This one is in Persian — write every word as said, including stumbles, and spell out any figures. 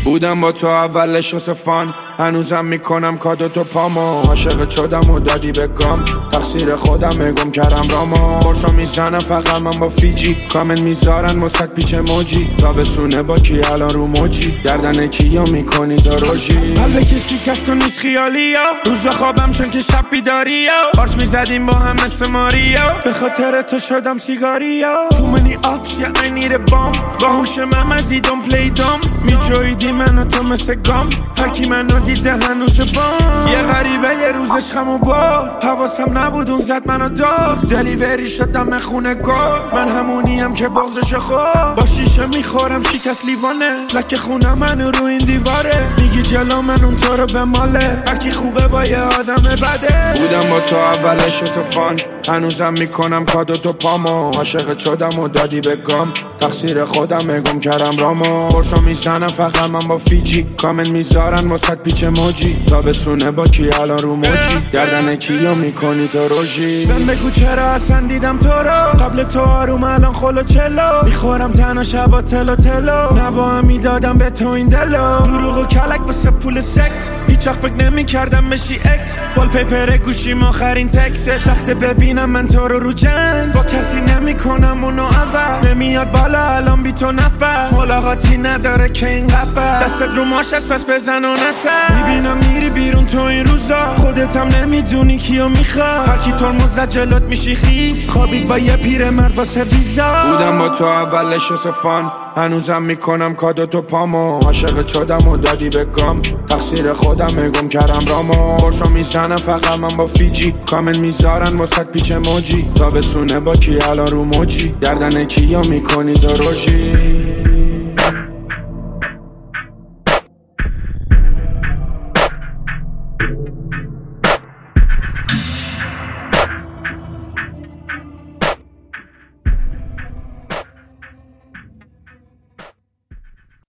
بودم با تو اولش واسه فان، هنوزم میکنم کادو تو پامو. عاشق شدم و دادی به گام، تقصیر خودم گم کردم رامو. برشو میزنم فقط من با فیجی، کامنت میذارن واسط پیچ موجی. تابستونه با کی الان رو موجی، گردن کیو میکنی تو روژی. قلب کسی کس تو نیست خیالی ها، روز خوابم چون که شب بیداری ها. پارچ میزدیم با هم مثل ماریا، به خاطر تو شدم سیگاری ها. تو منی آپس یا I need a bomb، با هوش من مزیدم پلی دام. میجویدی من و تو مثل گام، هرکی منو دیده هنوز بام. یه غریبه یه روزش خمو بار، حواسم نبود اون زد منو دار. دلیوری شدم خونه گار، من همونیم که بغزش خور. با شیشه میخورم شکست لیوانه، لکه خونه منو رو این دیواره. میگی جلو من اون تو رو به ماله، هرکی خوبه با یه آدم بده. بودم با تو اولش واسه فان، هنوزم میکنم کادو تو پامو. عاشق شدم و دادی به گام، تقصیر خودم گم کردم رامو. برشو میزنم فقط من با فیجی، کامنت میذارن واسط پیچ موجی. تابستونه با کی الان رو موجی، گردن کیو میکنی تو روژی. بهم بگو چرا اصلا دیدم تو رو، قبل تو آروم الان خلو چلو. میخورم تنها شبا تلو تلو، نبا هم میدادم به تو این دلو. دروغ و کلک واسه پول سکس، هیچ وقت فکر نمیکردم بشی اکس. وال پیپر گوشیم آخرین تکسه، سخته ببینم من تو رو رو جنگ. با کسی نمیکنم اونو اول، نمیاد بالا الان بی تو نفر. ملاقاتی نداره که این قفل، دستت رو ماش است پس بزن و نتر. میبینم میری بیرون تو این روزا، خودت هم نمیدونی کیو میخواد. هرکی ترمز زد جلوت میشی خیس، خوابید با یه پیر مرد واسه ویزا. بودم با تو اولش واسه فان، هنوزم میکنم کادو تو پامو. عاشق شدم و دادی به گام، تقصیر خودم گم کردم رامو. برشو میزنم فقط من با فیجی، کامنت میذارن واسط پیچ موجی. تابستونه با کی الان رو موجی، گردن کیو میکنی تو روژی.